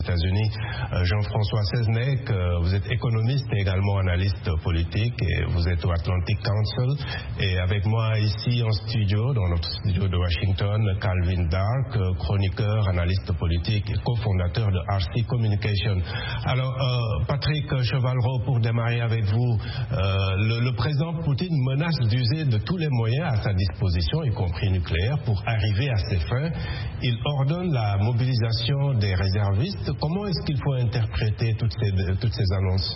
États-Unis. Jean-François Seznec, vous êtes économiste et également analyste politique et vous êtes au Atlantic Council. Et avec moi ici en studio, dans notre studio de Washington, Calvin Dark, chroniqueur, analyste politique et cofondateur de RC Communication. Alors, Patrick Chevalreau, pour démarrer avec vous, le président Poutine menace d'user de tous les moyens à sa disposition, y compris nucléaire, pour arriver à ses fins. Il ordonne la mobilisation des réservistes. Comment est-ce qu'il faut interpréter toutes ces annonces?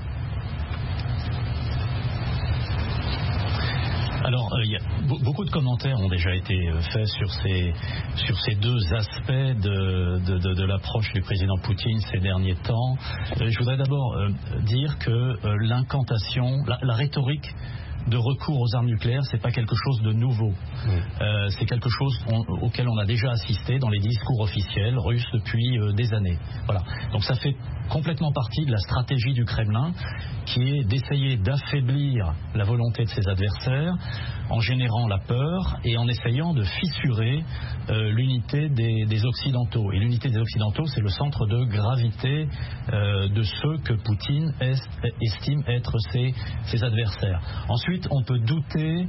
Alors, beaucoup de commentaires ont déjà été faits sur ces deux aspects de l'approche du président Poutine ces derniers temps. Je voudrais d'abord dire que l'incantation, la rhétorique de recours aux armes nucléaires, c'est pas quelque chose de nouveau. C'est quelque chose auquel on a déjà assisté dans les discours officiels russes depuis des années. Voilà. Donc ça fait complètement partie de la stratégie du Kremlin, qui est d'essayer d'affaiblir la volonté de ses adversaires en générant la peur et en essayant de fissurer l'unité des Occidentaux. Et l'unité des Occidentaux, c'est le centre de gravité de ceux que Poutine estime être ses adversaires. Ensuite, on peut douter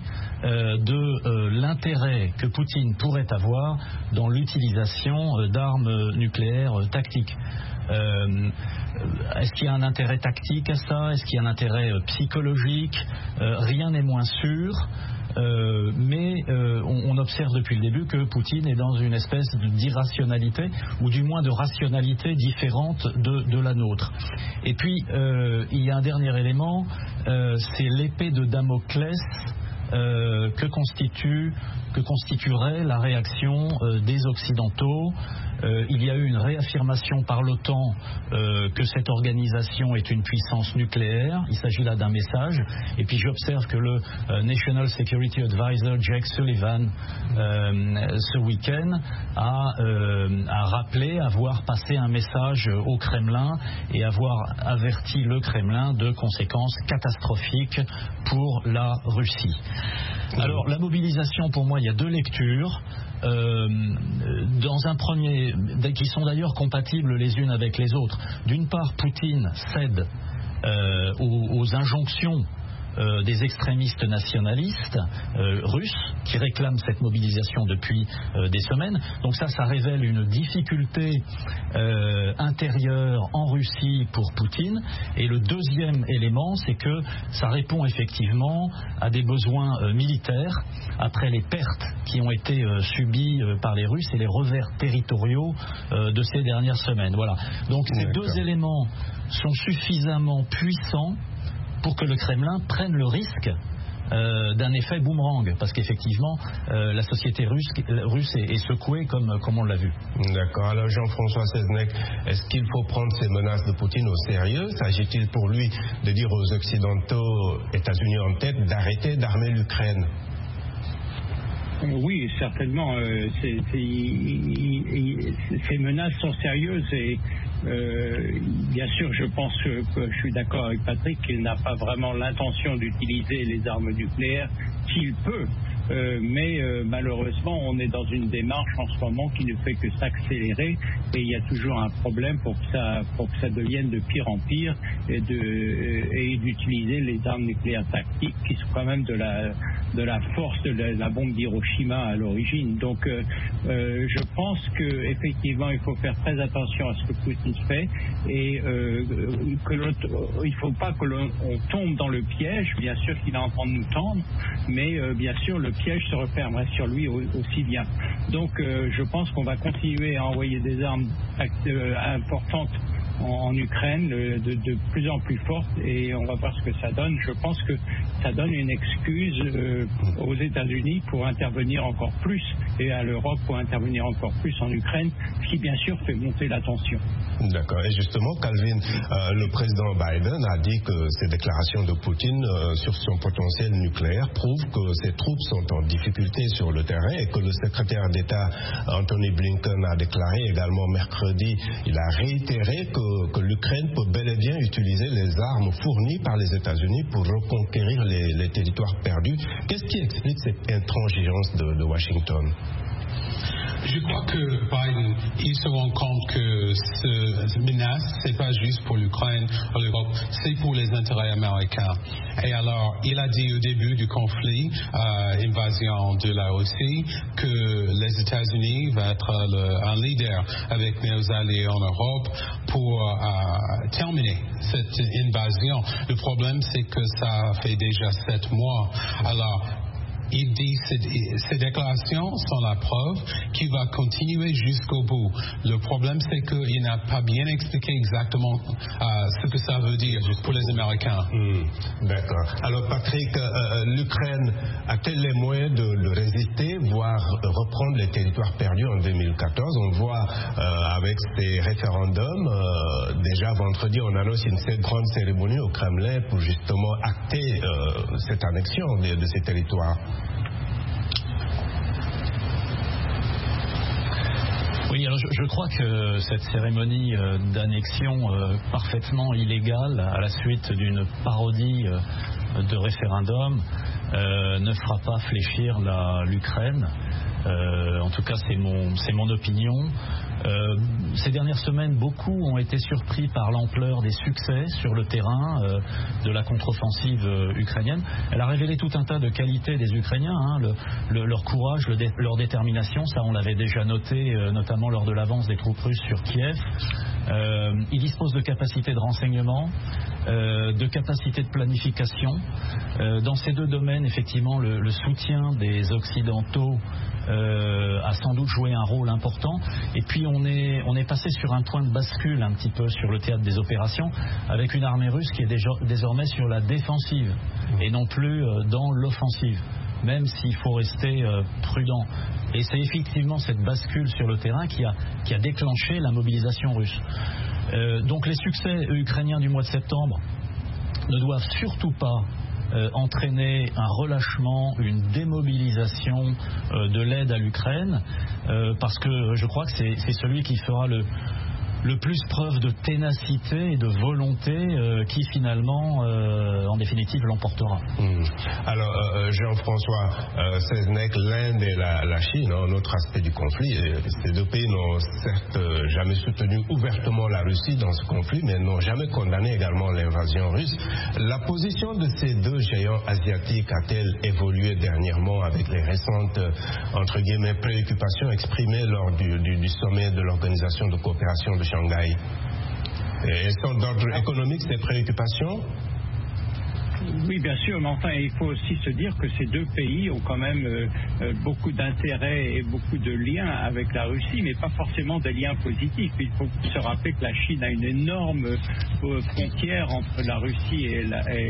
de l'intérêt que Poutine pourrait avoir dans l'utilisation d'armes nucléaires tactiques. Est-ce qu'il y a un intérêt tactique à ça? Est-ce qu'il y a un intérêt psychologique? Rien n'est moins sûr. Mais on observe depuis le début que Poutine est dans une espèce d'irrationalité, ou du moins de rationalité différente de la nôtre. Et puis, il y a un dernier élément, c'est l'épée de Damoclès que constituerait la réaction des Occidentaux. Il y a eu une réaffirmation par l'OTAN que cette organisation est une puissance nucléaire. Il s'agit là d'un message. Et puis j'observe que le National Security Advisor Jake Sullivan ce week-end a rappelé avoir passé un message au Kremlin et avoir averti le Kremlin de conséquences catastrophiques pour la Russie. Alors la mobilisation, pour moi, il y a deux lectures. Dans un premier, qui sont d'ailleurs compatibles les unes avec les autres. D'une part, Poutine cède aux injonctions des extrémistes nationalistes russes qui réclament cette mobilisation depuis des semaines. Donc ça révèle une difficulté intérieure en Russie pour Poutine. Et le deuxième élément, c'est que ça répond effectivement à des besoins militaires après les pertes qui ont été subies par les Russes et les revers territoriaux de ces dernières semaines. Voilà. Donc ces deux éléments sont suffisamment puissants pour que le Kremlin prenne le risque d'un effet boomerang, parce qu'effectivement la société russe est secouée comme on l'a vu. D'accord. Alors Jean-François Seznec, est-ce qu'il faut prendre ces menaces de Poutine au sérieux? S'agit-il pour lui de dire aux Occidentaux, États-Unis en tête, d'arrêter d'armer l'Ukraine? Oui, certainement. Ces menaces sont sérieuses et bien sûr, je pense que je suis d'accord avec Patrick qu'il n'a pas vraiment l'intention d'utiliser les armes nucléaires s'il peut. Mais malheureusement, on est dans une démarche en ce moment qui ne fait que s'accélérer et il y a toujours un problème pour que ça devienne de pire en pire et d'utiliser les armes nucléaires tactiques qui sont quand même de la force de la bombe d'Hiroshima à l'origine. Donc je pense qu'effectivement il faut faire très attention à ce que Poutine fait et il ne faut pas que l'on tombe dans le piège. Bien sûr qu'il est en train de nous tendre, mais bien sûr le piège se refermerait sur lui aussi bien. Donc je pense qu'on va continuer à envoyer des armes importantes en Ukraine de plus en plus forte et on va voir ce que ça donne. Je pense que ça donne une excuse aux États-Unis pour intervenir encore plus et à l'Europe pour intervenir encore plus en Ukraine, ce qui bien sûr fait monter la tension. D'accord. Et justement, Calvin, le président Biden a dit que ces déclarations de Poutine sur son potentiel nucléaire prouvent que ses troupes sont en difficulté sur le terrain et que le secrétaire d'État Anthony Blinken a déclaré également mercredi, il a réitéré que l'Ukraine peut bel et bien utiliser les armes fournies par les États-Unis pour reconquérir les territoires perdus. Qu'est-ce qui explique cette intransigeance de Washington? Je crois que Biden, il se rend compte que cette menace, c'est pas juste pour l'Ukraine ou l'Europe, c'est pour les intérêts américains. Et alors, il a dit au début du conflit, invasion de la Russie, que les États-Unis vont être un leader avec nos alliés en Europe pour terminer cette invasion. Le problème, c'est que ça fait déjà 7 mois. Alors, il dit que ces déclarations sont la preuve qu'il va continuer jusqu'au bout. Le problème, c'est qu'il n'a pas bien expliqué exactement ce que ça veut dire pour les Américains. D'accord. Alors, Patrick, l'Ukraine a-t-elle les moyens de résister, voire reprendre les territoires perdus en 2014? On voit avec ces référendums, déjà vendredi, on annonce une grande cérémonie au Kremlin pour justement acter cette annexion de ces territoires. Oui, alors je crois que cette cérémonie d'annexion parfaitement illégale à la suite d'une parodie de référendum ne fera pas fléchir l'Ukraine. En tout cas, c'est mon opinion. Ces dernières semaines, beaucoup ont été surpris par l'ampleur des succès sur le terrain de la contre-offensive ukrainienne. Elle a révélé tout un tas de qualités des Ukrainiens, leur courage, leur détermination. Ça, on l'avait déjà noté, notamment lors de l'avance des troupes russes sur Kiev. Ils disposent de capacités de renseignement, de capacités de planification. Dans ces deux domaines, effectivement, le soutien des Occidentaux a sans doute joué un rôle important. Et puis on est passé sur un point de bascule un petit peu sur le théâtre des opérations, avec une armée russe qui est désormais sur la défensive et non plus dans l'offensive, même s'il faut rester prudent. Et c'est effectivement cette bascule sur le terrain qui a déclenché la mobilisation russe. Donc les succès ukrainiens du mois de septembre ne doivent surtout pas entraîner un relâchement, une démobilisation de l'aide à l'Ukraine, parce que je crois que c'est celui qui fera le plus preuve de ténacité et de volonté qui finalement, en définitive, l'emportera. Alors, Jean-François Seznec, l'Inde et la Chine, un autre aspect du conflit, ces deux pays n'ont certes jamais soutenu ouvertement la Russie dans ce conflit, mais n'ont jamais condamné également l'invasion russe. La position de ces deux géants asiatiques a-t-elle évolué dernièrement avec les récentes, entre guillemets, préoccupations exprimées lors du sommet de l'Organisation de coopération de Shanghai? Elles sont d'ordre économique, ces préoccupations? Oui, bien sûr, mais enfin, il faut aussi se dire que ces deux pays ont quand même beaucoup d'intérêts et beaucoup de liens avec la Russie, mais pas forcément des liens positifs. Il faut se rappeler que la Chine a une énorme frontière entre la Russie et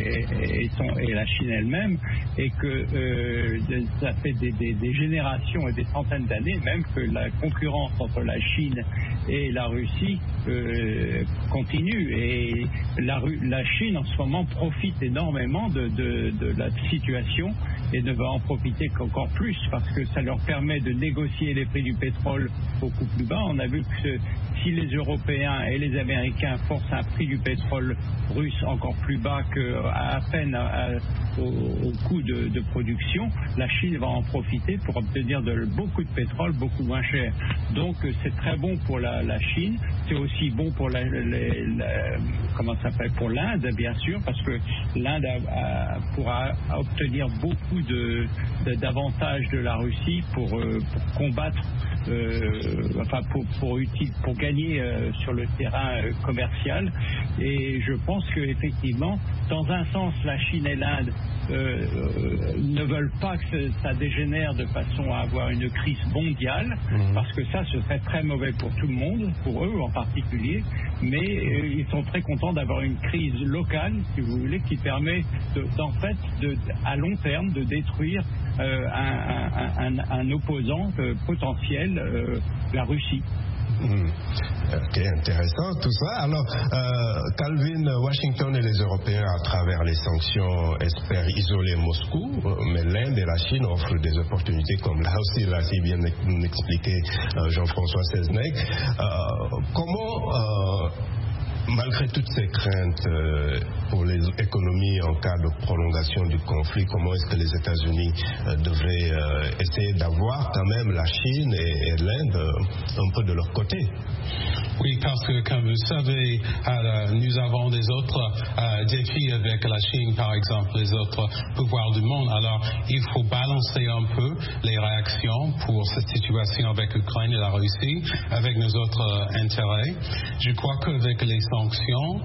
la Chine elle-même, et que ça fait des générations et des centaines d'années même que la concurrence entre la Chine et la Russie continue. Et la Chine, en ce moment, profite énormément de la situation et ne va en profiter qu'encore plus, parce que ça leur permet de négocier les prix du pétrole beaucoup plus bas. On a vu que si les Européens et les Américains forcent un prix du pétrole russe encore plus bas qu'à peine au coût de production, la Chine va en profiter pour obtenir beaucoup de pétrole beaucoup moins cher. Donc c'est très bon pour la Chine, c'est aussi bon pour pour l'Inde, bien sûr, parce que l'Inde pourra obtenir beaucoup d'avantages de la Russie pour combattre, pour gagner sur le terrain commercial. Et je pense qu'effectivement, dans un sens, la Chine et l'Inde ne veulent pas que ça dégénère de façon à avoir une crise mondiale, parce que ça, ce serait très mauvais pour tout le monde, pour eux en particulier, mais ils sont très contents d'avoir une crise locale, si vous voulez, qui permet à long terme de détruire un opposant potentiel, la Russie. Ok, intéressant tout ça. Alors, Calvin, Washington et les Européens, à travers les sanctions, espèrent isoler Moscou, mais l'Inde et la Chine offrent des opportunités, comme là aussi l'a si bien expliqué Jean-François Seznec. Comment, malgré malgré toutes ces craintes pour les économies en cas de prolongation du conflit, comment est-ce que les États-Unis devraient essayer d'avoir quand même la Chine et l'Inde un peu de leur côté? Oui, parce que comme vous savez, nous avons des autres défis avec la Chine, par exemple, les autres pouvoirs du monde. Alors, il faut balancer un peu les réactions pour cette situation avec l'Ukraine et la Russie, avec nos autres intérêts. Je crois qu'avec les sanctions,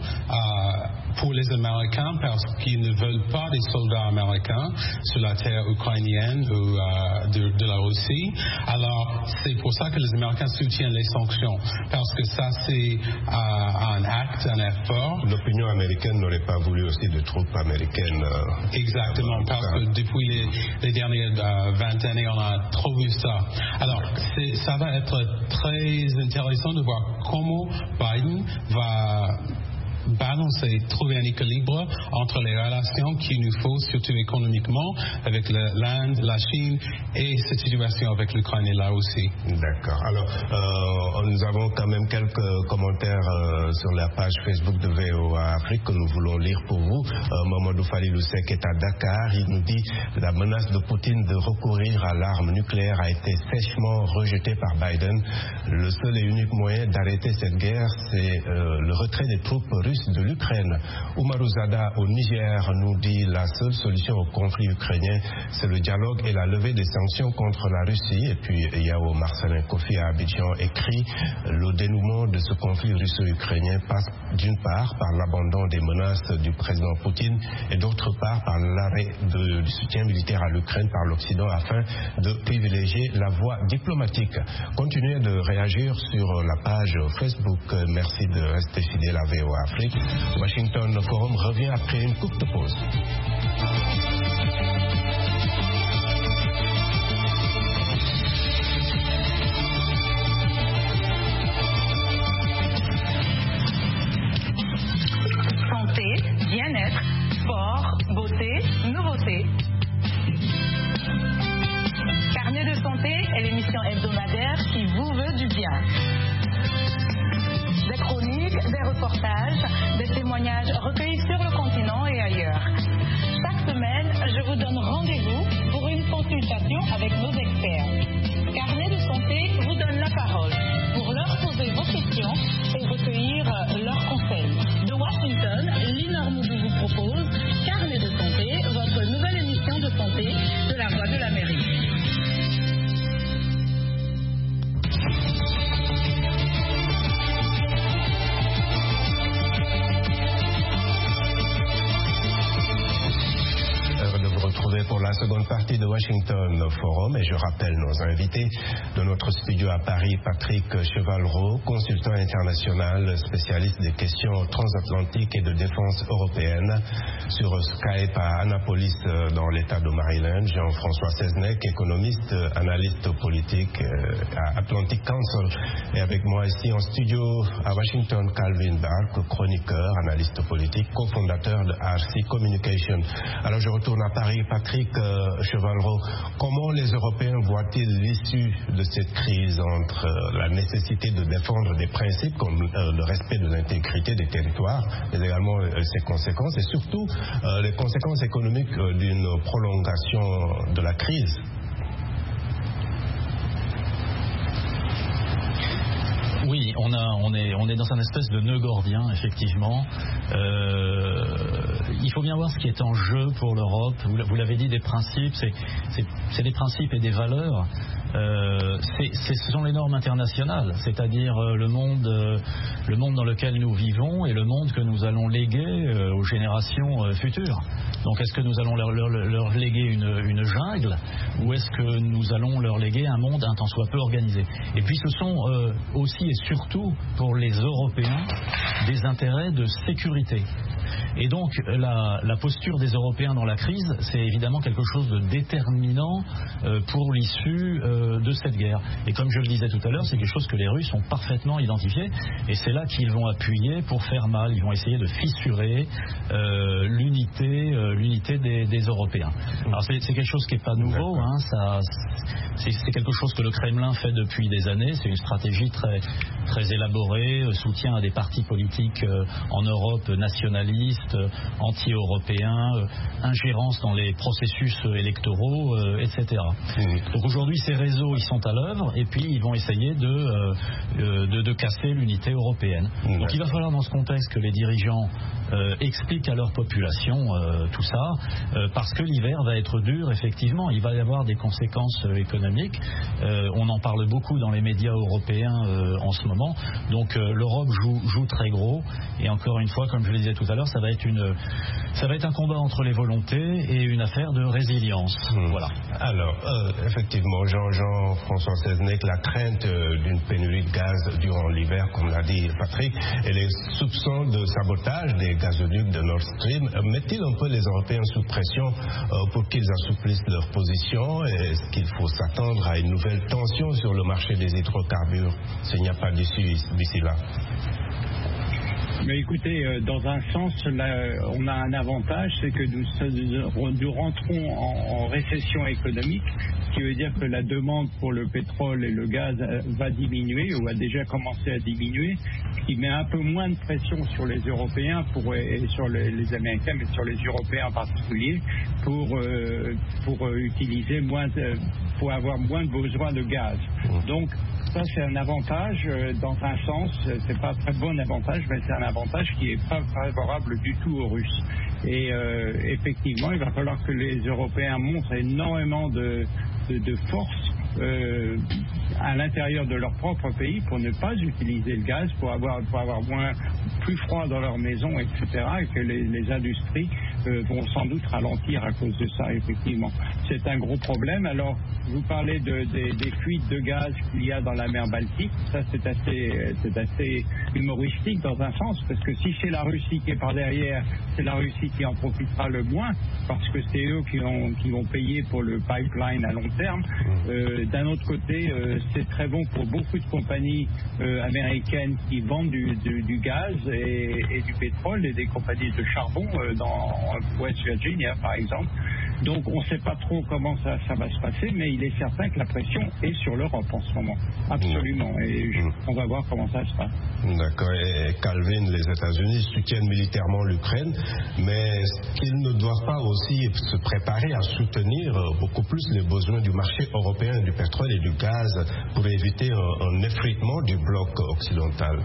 pour les Américains, parce qu'ils ne veulent pas des soldats américains sur la terre ukrainienne ou de la Russie, alors c'est pour ça que les Américains soutiennent les sanctions, parce que ça c'est un acte, un effort. L'opinion américaine n'aurait pas voulu aussi de troupes américaines. Exactement, parce que depuis les dernières 20 années, on a trop vu ça. Alors, ça va être très intéressant de voir comment Biden va balancer, trouver un équilibre entre les relations qu'il nous faut, surtout économiquement, avec l'Inde, la Chine et cette situation avec l'Ukraine et la Russie. D'accord. Alors, nous avons quand même quelques commentaires sur la page Facebook de VOA Afrique que nous voulons lire pour vous. Mamadou Falilou Sek est à Dakar. Il nous dit que la menace de Poutine de recourir à l'arme nucléaire a été sèchement rejetée par Biden. Le seul et unique moyen d'arrêter cette guerre, c'est le retrait des troupes russes de l'Ukraine. Oumarou Zada au Niger nous dit la seule solution au conflit ukrainien, c'est le dialogue et la levée des sanctions contre la Russie. Et puis Yao Marcelin Kofi à Abidjan écrit le dénouement de ce conflit russo-ukrainien passe d'une part par l'abandon des menaces du président Poutine et d'autre part par l'arrêt du soutien militaire à l'Ukraine par l'Occident afin de privilégier la voie diplomatique. Continuez de réagir sur la page Facebook. Merci de rester fidèle à VOA Afrique. Washington Forum revient après une courte pause. Santé, bien-être, sport, beauté, nouveauté. Carnet de santé est l'émission hebdomadaire qui vous veut du bien. Des chroniques, des reportages, des témoignages recueillis sur le continent et ailleurs. Chaque semaine, je vous donne rendez-vous pour une consultation avec nos experts. Carnet de santé vous donne la parole pour leur poser vos questions et recueillir leurs conseils. De Washington, Lina Moudou vous propose Carnet de santé, votre nouvelle émission de santé de la Voix de l'Amérique. Pour la seconde partie de Washington Forum, et je rappelle nos invités de notre studio à Paris, Patrick Chevalreau, consultant international, spécialiste des questions transatlantiques et de défense européenne, sur Skype à Annapolis dans l'État de Maryland, Jean-François Seznec, économiste, analyste politique à Atlantic Council, et avec moi ici en studio à Washington, Calvin Bark, chroniqueur, analyste politique, cofondateur de RC Communication. Alors je retourne à Paris. Patrick Chevalreau, comment les Européens voient-ils l'issue de cette crise entre la nécessité de défendre des principes comme le respect de l'intégrité des territoires, mais également ses conséquences, et surtout les conséquences économiques d'une prolongation de la crise? Oui, on est dans un espèce de nœud gordien, effectivement. Il faut bien voir ce qui est en jeu pour l'Europe. Vous l'avez dit, des principes, c'est des principes et des valeurs. Ce sont les normes internationales, c'est-à-dire le monde dans lequel nous vivons et le monde que nous allons léguer aux générations futures. Donc est-ce que nous allons leur léguer une jungle, ou est-ce que nous allons leur léguer un monde un tant soit peu organisé? Et puis ce sont aussi et surtout pour les Européens des intérêts de sécurité. Et donc la posture des Européens dans la crise, c'est évidemment quelque chose de déterminant pour l'issue de cette guerre. Et comme je le disais tout à l'heure, c'est quelque chose que les Russes ont parfaitement identifié, et c'est là qu'ils vont appuyer pour faire mal. Ils vont essayer de fissurer l'unité des Européens. Alors c'est quelque chose qui n'est pas nouveau, hein, c'est quelque chose que le Kremlin fait depuis des années. C'est une stratégie très, très élaborée, soutien à des partis politiques en Europe nationalistes, anti-européens, ingérence dans les processus électoraux, etc. Donc aujourd'hui, ces réseaux, ils sont à l'œuvre, et puis ils vont essayer de casser l'unité européenne. Donc il va falloir dans ce contexte que les dirigeants expliquent à leur population tout ça, parce que l'hiver va être dur, effectivement. Il va y avoir des conséquences économiques. On en parle beaucoup dans les médias européens en ce moment. Donc l'Europe joue très gros, et encore une fois, comme je le disais tout à l'heure, ça va être un combat entre les volontés et une affaire de résilience. Voilà. Alors, effectivement, Jean-François Seznec, la crainte d'une pénurie de gaz durant l'hiver, comme l'a dit Patrick, et les soupçons de sabotage des gazoducs de Nord Stream, mettent-ils un peu les Européens sous pression pour qu'ils assouplissent leur position? Est-ce qu'il faut s'attendre à une nouvelle tension sur le marché des hydrocarbures s'il n'y a pas d'issue d'ici là? Mais écoutez, dans un sens, là, on a un avantage, c'est que nous rentrons en récession économique, ce qui veut dire que la demande pour le pétrole et le gaz va diminuer, ou a déjà commencé à diminuer, ce qui met un peu moins de pression sur les Européens et sur les Américains, mais sur les Européens en particulier, pour utiliser pour avoir moins de besoin de gaz. Donc ça, c'est un avantage dans un sens. C'est pas un très bon avantage, mais c'est un avantage qui est pas favorable du tout aux Russes. Et effectivement, il va falloir que les Européens montrent énormément de force à l'intérieur de leur propre pays pour ne pas utiliser le gaz, pour avoir plus froid dans leur maison, etc. Et que les industries vont sans doute ralentir à cause de ça, effectivement. C'est un gros problème. Alors, vous parlez des fuites de gaz qu'il y a dans la mer Baltique. Ça, c'est assez humoristique dans un sens, parce que si c'est la Russie qui est par derrière, c'est la Russie qui en profitera le moins, parce que c'est eux qui vont payer pour le pipeline à long terme. D'un autre côté, c'est très bon pour beaucoup de compagnies américaines qui vendent du gaz et du pétrole, et des compagnies de charbon dans West Virginia, par exemple. Donc on ne sait pas trop comment ça va se passer, mais il est certain que la pression est sur l'Europe en ce moment. Absolument. Et on va voir comment ça se passe. D'accord. Et Calvin, les États-Unis soutiennent militairement l'Ukraine, mais est-ce qu'ils ne doivent pas aussi se préparer à soutenir beaucoup plus les besoins du marché européen du pétrole et du gaz pour éviter un effritement du bloc occidental?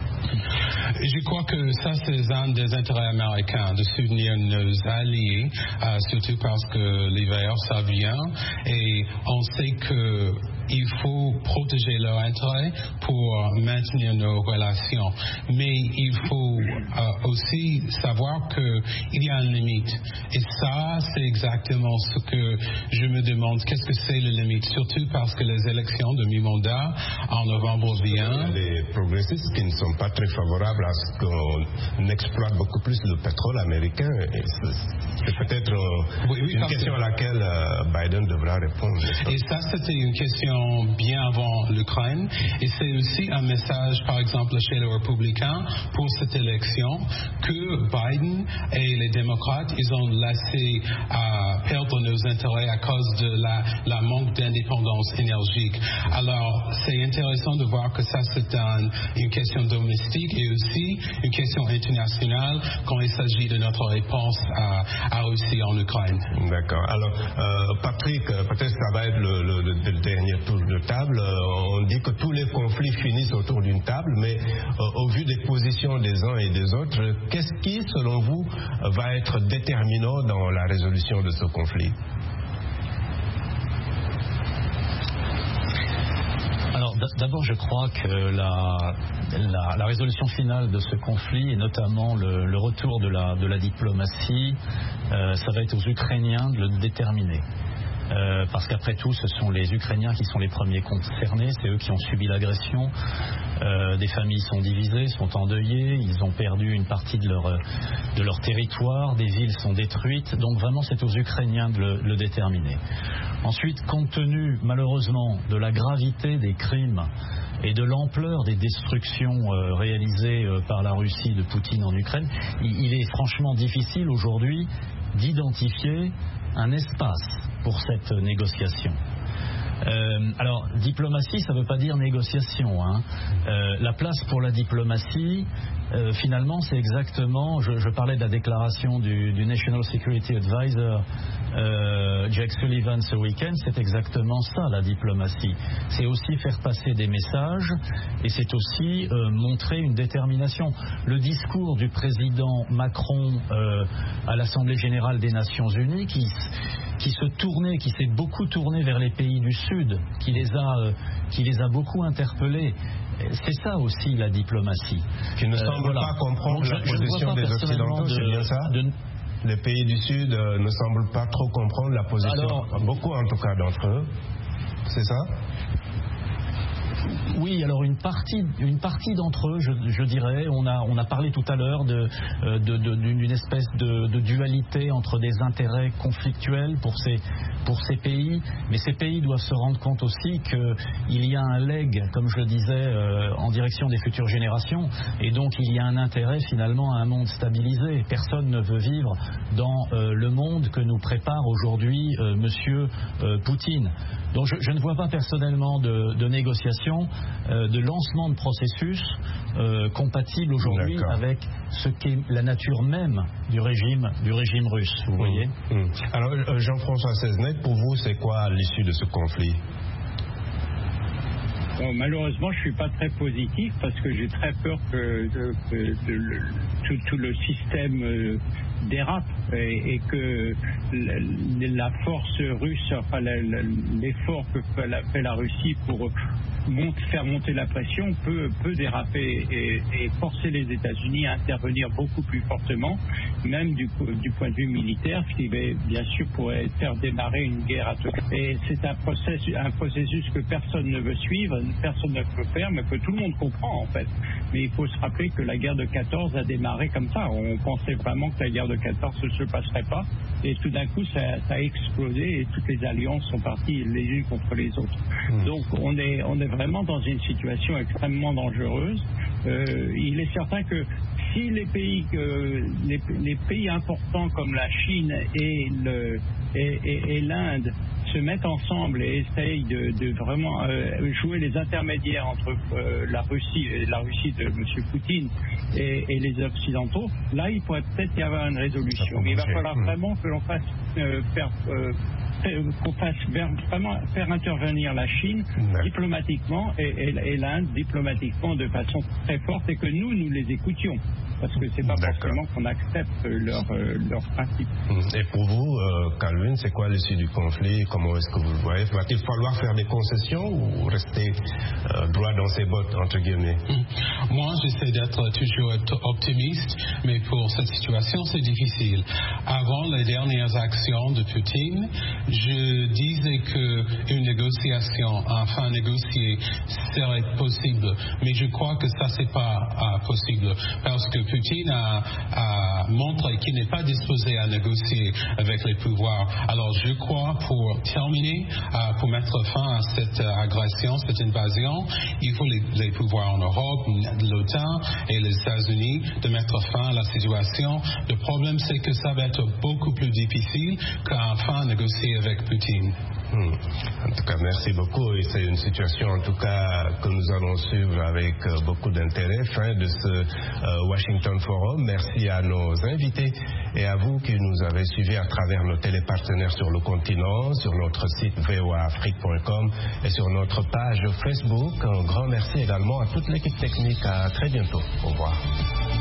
Je crois que ça, c'est un des intérêts américains, de soutenir nos alliés, surtout parce que l'hiver, ça vient, et on sait qu'il faut protéger leurs intérêts pour maintenir nos relations. Mais il faut aussi savoir qu'il y a une limite. Et ça, c'est exactement ce que je me demande. Qu'est-ce que c'est la limite? Surtout parce que les élections de mi-mandat en novembre viennent. Les progressistes qui ne sont pas très favorables à ce qu'on exploite beaucoup plus le pétrole américain, c'est peut-être une question à laquelle Biden devra répondre. Et ça, c'était une question bien avant l'Ukraine. Et c'est aussi un message, par exemple, chez les républicains pour cette élection, que Biden et les démocrates, ils ont laissé perdre nos intérêts à cause de la manque d'indépendance énergique. Alors, c'est intéressant de voir que ça, c'est une question domestique et aussi une question internationale quand il s'agit de notre réponse à Russie en Ukraine. D'accord. Alors, Patrick, peut-être ça va être le dernier tour de table. On dit que tous les conflits finissent autour d'une table, mais au vu des positions des uns et des autres, qu'est-ce qui, selon vous, va être déterminant dans la résolution de ce conflit? Alors d'abord, je crois que la résolution finale de ce conflit, et notamment le retour de la diplomatie, ça va être aux Ukrainiens de le déterminer. parce qu'après tout, ce sont les Ukrainiens qui sont les premiers concernés, c'est eux qui ont subi l'agression. Des familles sont divisées, sont endeuillées, ils ont perdu une partie de leur territoire, des villes sont détruites, donc vraiment c'est aux Ukrainiens de le déterminer. Ensuite, compte tenu malheureusement de la gravité des crimes et de l'ampleur des destructions réalisées par la Russie de Poutine en Ukraine, il est franchement difficile aujourd'hui d'identifier un espace pour cette négociation. Alors, diplomatie, ça ne veut pas dire négociation. Hein. La place pour la diplomatie, finalement, c'est exactement, je parlais de la déclaration du National Security Advisor Jake Sullivan ce week-end, c'est exactement ça, la diplomatie. C'est aussi faire passer des messages et c'est aussi montrer une détermination. Le discours du président Macron à l'Assemblée Générale des Nations Unies qui s'est beaucoup tourné vers les pays du Sud, qui les a beaucoup interpellés. C'est ça aussi la diplomatie. Qui ne semble pas comprendre la position des Occidentaux, c'est bien ça Les pays du Sud ne semblent pas trop comprendre la position, beaucoup en tout cas d'entre eux, c'est ça ? Oui, alors une partie d'entre eux, je dirais, on a parlé tout à l'heure d'une espèce de dualité entre des intérêts conflictuels pour ces pays, mais ces pays doivent se rendre compte aussi qu'il y a un legs, comme je le disais, en direction des futures générations, et donc il y a un intérêt finalement à un monde stabilisé. Personne ne veut vivre dans le monde que nous prépare aujourd'hui Monsieur Poutine. Donc je ne vois pas personnellement de négociation, de lancement de processus compatible aujourd'hui avec ce qu'est la nature même du régime russe, vous voyez. Alors Jean-François Seznec, pour vous, c'est quoi l'issue de ce conflit ? Bon, malheureusement, je ne suis pas très positif parce que j'ai très peur que tout le système dérape et que la force russe, enfin l'effort que fait la Russie pour faire monter la pression peut déraper et forcer les États-Unis à intervenir beaucoup plus fortement, même du point de vue militaire, ce qui bien sûr pourrait faire démarrer une guerre atomique. Et c'est un processus que personne ne veut suivre, personne ne peut faire, mais que tout le monde comprend en fait. Mais il faut se rappeler que la guerre de 14 a démarré comme ça. On pensait vraiment que la guerre de 14 ne se passerait pas, et tout d'un coup ça a explosé et toutes les alliances sont parties les unes contre les autres. Donc on est vraiment dans une situation extrêmement dangereuse. Il est certain que si les pays importants comme la Chine et l'Inde se mettent ensemble et essayent de vraiment jouer les intermédiaires entre la Russie de M. Poutine et les Occidentaux, là il pourrait peut-être y avoir une résolution. Mais il va falloir vraiment que l'on fasse vraiment faire intervenir la Chine diplomatiquement et l'Inde diplomatiquement de façon très forte et que nous les écoutions. Parce que c'est pas forcément qu'on accepte leurs principes. Et pour vous, Calvin, c'est quoi l'issue du conflit? Comment est-ce que vous le voyez? Va-t-il falloir faire des concessions ou rester droit dans ses bottes, entre guillemets? Moi, j'essaie d'être toujours optimiste, mais pour cette situation, c'est difficile. Avant les dernières actions de Poutine, je disais qu'une négociation, enfin négocier, serait possible. Mais je crois que ça, c'est pas possible. Parce que Poutine a montré qu'il n'est pas disposé à négocier avec les pouvoirs. Alors je crois, pour terminer, pour mettre fin à cette agression, cette invasion, il faut les pouvoirs en Europe, l'OTAN et les États-Unis de mettre fin à la situation. Le problème, c'est que ça va être beaucoup plus difficile qu'enfin négocier avec Poutine. En tout cas, merci beaucoup. Et c'est une situation, en tout cas, que nous allons suivre avec beaucoup d'intérêt. Fin de ce Washington Forum. Merci à nos invités et à vous qui nous avez suivis à travers nos télépartenaires sur le continent, sur notre site voaafrique.com et sur notre page Facebook. Un grand merci également à toute l'équipe technique. À très bientôt. Au revoir.